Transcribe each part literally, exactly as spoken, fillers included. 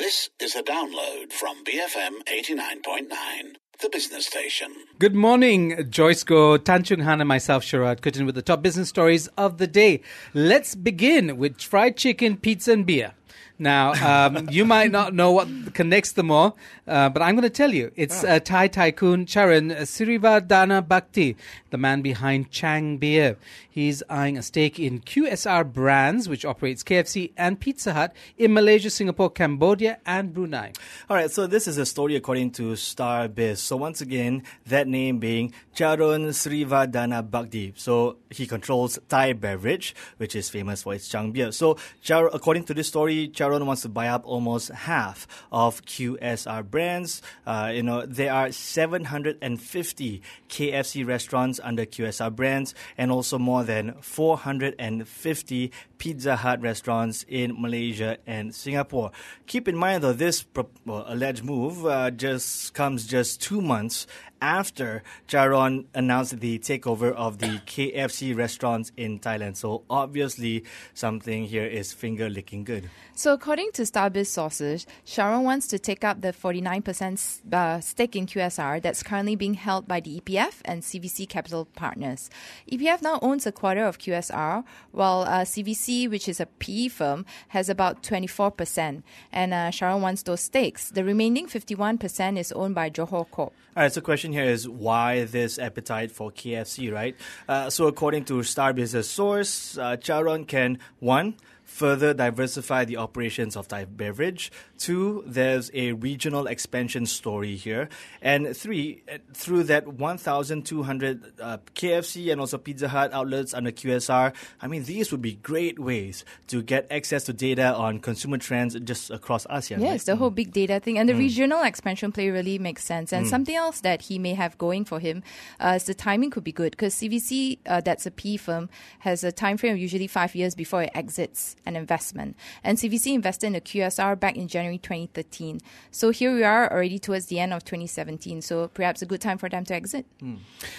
This is a download from B F M eighty-nine point nine, the business station. Good morning, Joyce Go, Tan Chung Han and myself, Sharad Kutin, with the top business stories of the day. Let's begin with fried chicken, pizza and beer. Now, um, you might not know what connects them all, uh, but I'm going to tell you. It's uh, Thai tycoon Charan Sirivardhana Bhakdi, the man behind Chang Beer. He's eyeing a stake in Q S R Brands, which operates K F C and Pizza Hut in Malaysia, Singapore, Cambodia and Brunei. All right, so this is a story according to StarBiz. So once again, that name being Charan Sirivardhana Bhakdi. So he controls Thai Beverage, which is famous for its Chang Beer. So Char- according to this story, Charan wants to buy up almost half of Q S R Brands. Uh, you know, there are seven hundred fifty K F C restaurants under Q S R Brands and also more than four hundred fifty Pizza Hut restaurants in Malaysia and Singapore. Keep in mind, though, this pro- well, alleged move uh, just comes just two months after Charan announced the takeover of the K F C restaurants in Thailand. So obviously something here is finger-licking good. So according to StarBiz sources, Charan wants to take up the forty-nine percent uh, stake in Q S R that's currently being held by the E P F and C V C Capital Partners. E P F now owns a quarter of Q S R, while uh, C V C, which is a P E firm, has about twenty-four percent. And uh, Charan wants those stakes. The remaining fifty-one percent is owned by Johor Corp. All right, so the question here is why this appetite for K F C, right? Uh, so according to StarBiz's source, uh, Charan can, one, further diversify the operations of Thai Beverage. Two, there's a regional expansion story here. And three, through that one thousand two hundred uh, K F C and also Pizza Hut outlets under Q S R, I mean, these would be great ways to get access to data on consumer trends just across ASEAN. Yes, right? the whole big data thing. And the Mm. regional expansion play really makes sense. And Mm. something else that he may have going for him uh, is the timing could be good. Because C V C, uh, that's a P E firm, has a time frame of usually five years before it exits an investment. And C V C invested in the Q S R back in January twenty thirteen. So here we are already towards the end of twenty seventeen. So perhaps a good time for them to exit. Mm.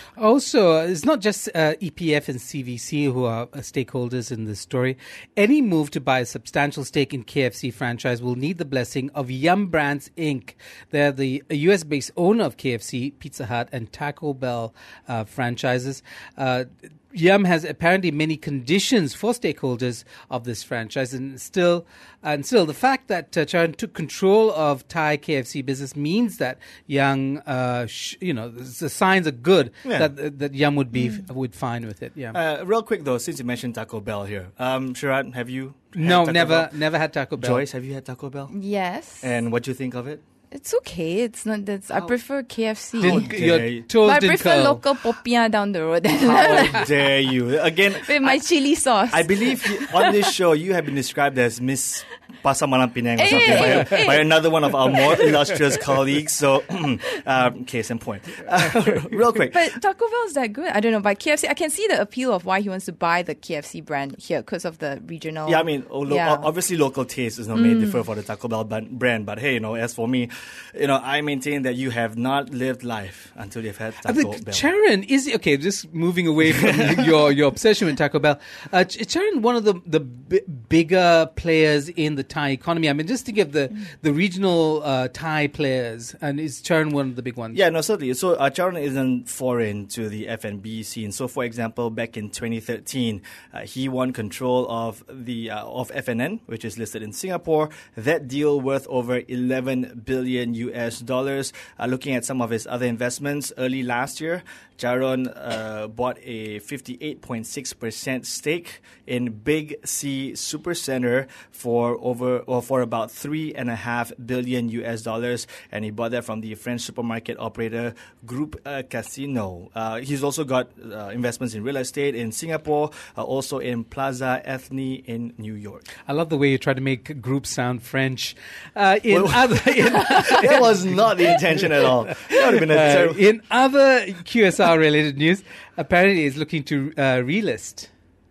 Also, uh, it's not just uh, E P F and C V C who are uh, stakeholders in this story. Any move to buy a substantial stake in K F C franchise will need the blessing of Yum Brands Incorporated. They're the U S-based owner of K F C, Pizza Hut, and Taco Bell uh, franchises. Uh, Yum has apparently many conditions for stakeholders of this franchise, and still, and still, the fact that uh, Charan took control of Thai K F C business means that Yum, uh, sh- you know, the signs are good Yeah. that that Yum would be mm. would fine with it. Yeah. Uh, real quick though, since you mentioned Taco Bell here, um, Sharad, have you? had no, Taco never, Bell? never had Taco Bell. Joyce, have you had TacoEll? Yes. And what do you think of it? It's okay. It's not. That's, I prefer K F C. Didn't, How your dare you. toes But I didn't prefer curl. local popiah down the road. How dare you? Again, With my chili sauce. I believe you- on this show you have been described as Miss Pasar Malam Penang or Hey, something hey, by, hey. by another one of our more illustrious colleagues. So, um, case in point. Uh, real quick. But Taco Bell is that good? I don't know. But K F C, I can see the appeal of why he wants to buy the K F C brand here because of the regional. Yeah, I mean, o- lo- Yeah. obviously local taste is not may differ for the Taco Bell ban- brand, but hey, you know, as for me, you know, I maintain that you have not lived life until you've had I Taco think Bell. Charan is okay. Just moving away from your your obsession with Taco Bell, uh, Ch- Charan, one of the the b- bigger players in the Thai economy. I mean, just think of the the regional uh, Thai players, and is Charan one of the big ones? Yeah, no, certainly. So uh, Charan isn't foreign to the F and B scene. So, for example, back in twenty thirteen, uh, he won control of the uh, of F N N, which is listed in Singapore. That deal worth over eleven billion U S dollars. Uh, looking at some of his other investments, early last year, Charan uh, bought a fifty-eight point six percent stake in Big C Supercenter for over or for about three and a half billion U S dollars, and he bought that from the French supermarket operator Groupe uh, Casino. Uh, he's also got uh, investments in real estate in Singapore, uh, also in Plaza Ethnie in New York. I love the way you try to make groups sound French. Uh, in Well, other in, That was not the intention at all. That would have been a uh, terrible. in other Q S R related news, apparently is looking to uh, relist.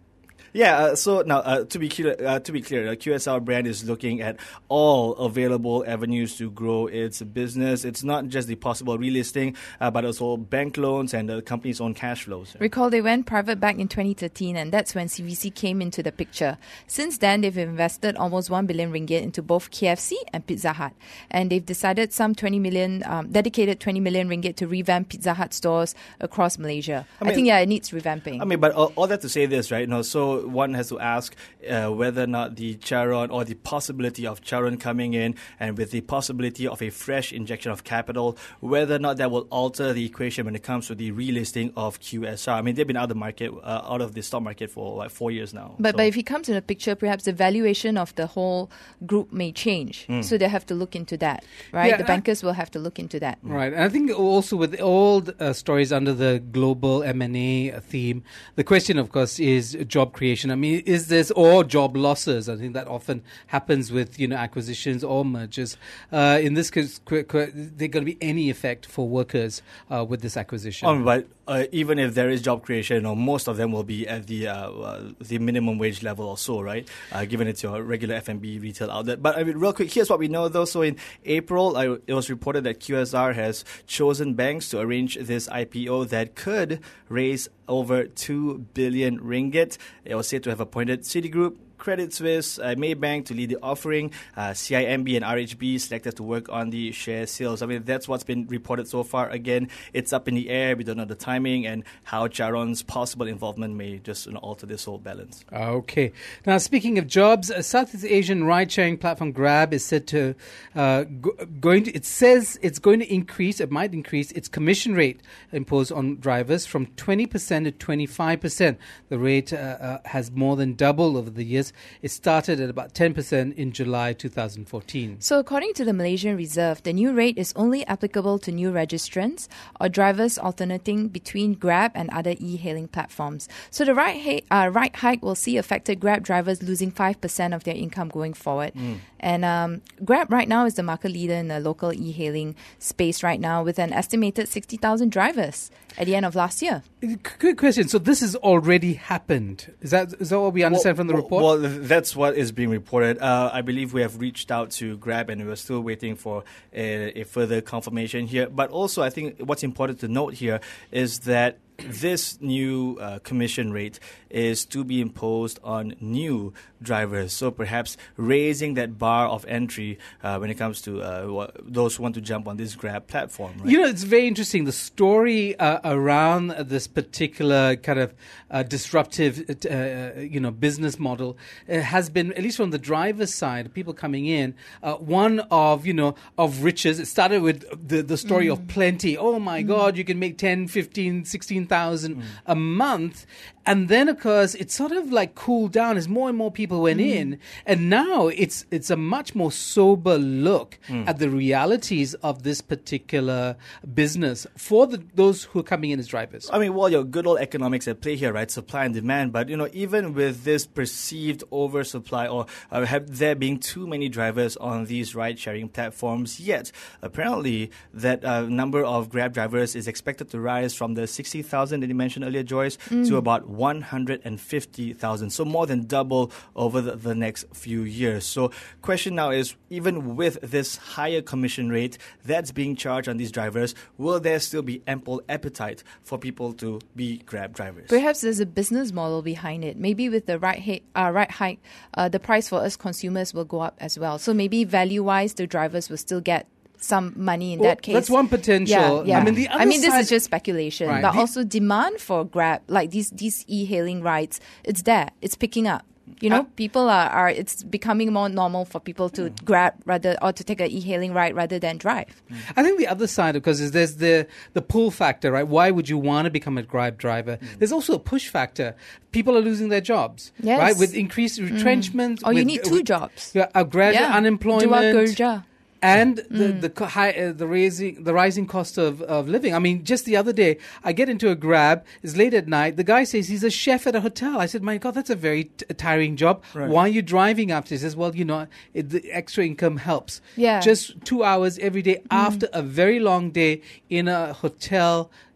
Yeah, uh, so now uh, to be clear, uh, to be clear, the Q S R brand is looking at all available avenues to grow its business. It's not just the possible relisting, uh, but also bank loans and the company's own cash flows. Recall they went private back in twenty thirteen, and that's when C V C came into the picture. Since then, they've invested almost one billion ringgit into both K F C and Pizza Hut, and they've decided some twenty million, um, dedicated twenty million ringgit to revamp Pizza Hut stores across Malaysia. I, mean, I think yeah, it needs revamping. I mean, but all, all that to say this, right? You know, so one has to ask uh, whether or not the Charon or the possibility of Charon coming in and with the possibility of a fresh injection of capital, whether or not that will alter the equation when it comes to the relisting of Q S R. I mean, they've been out of the market, uh, out of the stock market for like four years now. But so. but if he comes in the picture, perhaps the valuation of the whole group may change. Mm. So they have to look into that, right? Yeah, the bankers I, will have to look into that. Right. And I think also with all uh, stories under the global M and A theme, the question, of course, is job creation. I mean, is this or job losses? I think that often happens with, you know, acquisitions or mergers. Uh, in this case, qu- qu- there going to be any effect for workers uh, with this acquisition? Um, but uh, even if there is job creation, you know, most of them will be at the uh, uh, the minimum wage level or so, right? Uh, given it's your regular F and B retail outlet. But I mean, real quick, here's what we know though. So in April, I, it was reported that Q S R has chosen banks to arrange this I P O that could raise over two billion ringgit. It was said to have appointed Citigroup, Credit Suisse, uh, Maybank to lead the offering. Uh, C I M B and R H B selected to work on the share sales. I mean, that's what's been reported so far. Again, it's up in the air. We don't know the timing and how Charon's possible involvement may just, you know, alter this whole balance. Okay. Now, speaking of jobs, uh, Southeast Asian ride-sharing platform Grab is said to uh, go, going to. It says it's going to increase. It might increase its commission rate imposed on drivers from twenty percent to twenty-five percent. The rate uh, uh, has more than doubled over the years. It started at about ten percent in July two thousand fourteen. So according to the Malaysian Reserve, the new rate is only applicable to new registrants or drivers alternating between Grab and other e-hailing platforms. So the ride, ha- uh, ride hike will see affected Grab drivers losing five percent of their income going forward. Mm. And um, Grab right now is the market leader in the local e-hailing space right now with an estimated sixty thousand drivers at the end of last year. Good question. So this has already happened. Is that is that what we understand well, from the well, report? Well, that's what is being reported. Uh, I believe we have reached out to Grab and we're still waiting for a, a further confirmation here. But also, I think what's important to note here is that this new uh, commission rate is to be imposed on new drivers. So perhaps raising that bar of entry uh, when it comes to uh, those who want to jump on this Grab platform. Right? You know, it's very interesting. The story uh, around this particular kind of uh, disruptive, uh, you know, business model uh, has been, at least from the driver's side, people coming in, uh, one of, you know, of riches. It started with the, the story mm. of plenty. Oh, my mm. God, you can make ten, fifteen, sixteen thousand mm. a month. And then, of course, it sort of like cooled down as more and more people went mm. in. And now it's it's a much more sober look mm. at the realities of this particular business for the, those who are coming in as drivers. I mean, well, your good old economics at play here, right? Supply and demand. But, you know, even with this perceived oversupply or uh, have there being too many drivers on these ride-sharing platforms, yet apparently that uh, number of Grab drivers is expected to rise from the sixty thousand that you mentioned earlier, Joyce, mm. to about one hundred fifty thousand. So more than double over the, the next few years. So question now is, even with this higher commission rate that's being charged on these drivers, will there still be ample appetite for people to be Grab drivers? Perhaps there's a business model behind it. Maybe with the right, ha- uh, right hike, uh, the price for us consumers will go up as well. So maybe value-wise, the drivers will still get some money in well, that case. That's one potential. Yeah, yeah. I mean, the other I mean, this side, is just speculation, right. but the, also demand for Grab, like these these e-hailing rides, it's there, it's picking up. You know, uh, people are, are, it's becoming more normal for people to mm. grab rather, or to take an e-hailing ride rather than drive. Mm. I think the other side, of course, is there's the, the pull factor, right? Why would you want to become a Grab driver? Mm. There's also a push factor. People are losing their jobs, yes. right? With increased retrenchment. Mm. Or with, you need two with, jobs. Yeah, a graduate yeah. unemployment. Dua kerja. And the mm. the high uh, the raising the rising cost of, of living. I mean, just the other day, I get into a Grab. It's late at night. The guy says he's a chef at a hotel. I said, "My God, that's a very t- tiring job. Right. Why are you driving after?" He says, "Well, you know, it, the extra income helps. Yeah, just two hours every day mm. after a very long day in a hotel."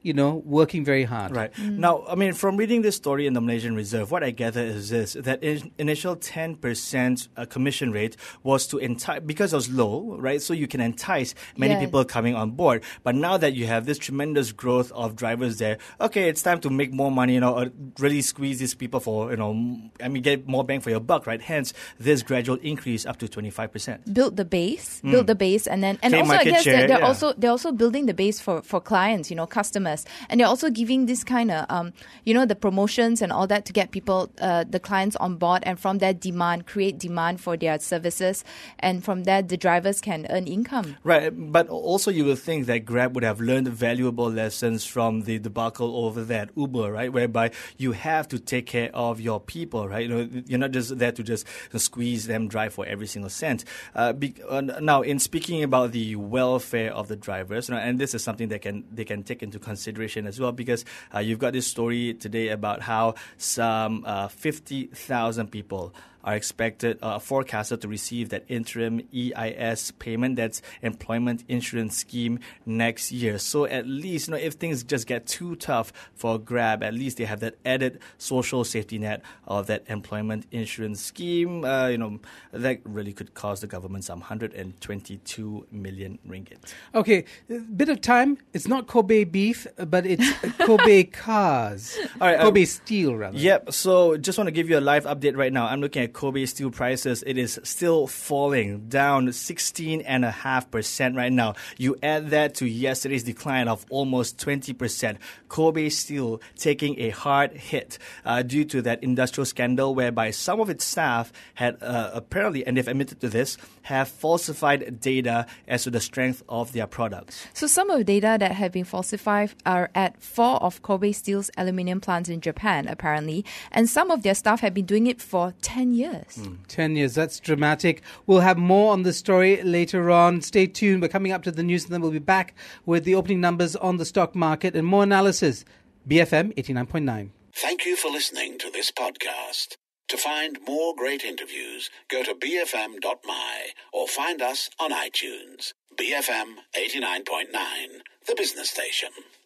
you know, working very hard. Right. Now, I mean, from reading this story in the Malaysian Reserve, what I gather is this, that in, initial ten percent uh, commission rate was to entice, because it was low, right? So you can entice many Yeah. people coming on board. But now that you have this tremendous growth of drivers there, okay, it's time to make more money, you know, uh, really squeeze these people for, you know, m- I mean, get more bang for your buck, right? Hence, this gradual increase up to twenty-five percent. Build the base, build the base, and then and Claim also I market guess share, they're, they're yeah. also they're also building the base for, for clients, you know, customers, and they're also giving this kind of um, you know, the promotions and all that to get people, uh, the clients on board, and from that demand, create demand for their services, and from that the drivers can earn income. Right, but also you would think that Grab would have learned valuable lessons from the debacle over there at Uber, right? Whereby you have to take care of your people, right? You know, you're not just there to just squeeze them dry for every single cent. Uh, be, uh, now, in speaking about the welfare of the drivers, you know, and this is something that can they can take into consideration as well, because uh, you've got this story today about how some uh, fifty thousand people are expected, uh, forecasted to receive that interim E I S payment, that's Employment Insurance Scheme, next year. So at least, you know, if things just get too tough for Grab, at least they have that added social safety net of that Employment Insurance Scheme. Uh, you know, that really could cost the government some one hundred twenty-two million ringgit. Okay, a bit of time. It's not Kobe beef, but it's Kobe cars. All right, uh, Kobe steel, rather. Yep. So just want to give you a live update right now. I'm looking at Kobe steel prices. It is still falling, down sixteen point five percent right now. You add that to yesterday's decline of almost twenty percent. Kobe Steel taking a hard hit uh, due to that industrial scandal whereby some of its staff had uh, apparently, and they've admitted to this, have falsified data as to the strength of their products. So some of the data that have been falsified are at four of Kobe Steel's aluminium plants in Japan, apparently, and some of their staff have been doing it for ten years. ten years, that's dramatic. We'll have more on the story later on. Stay tuned. We're coming up to the news and then we'll be back with the opening numbers on the stock market and more analysis. B F M eighty-nine point nine. Thank you for listening to this podcast. To find more great interviews, go to b f m dot m y or find us on iTunes. B F M eighty-nine point nine, the business station.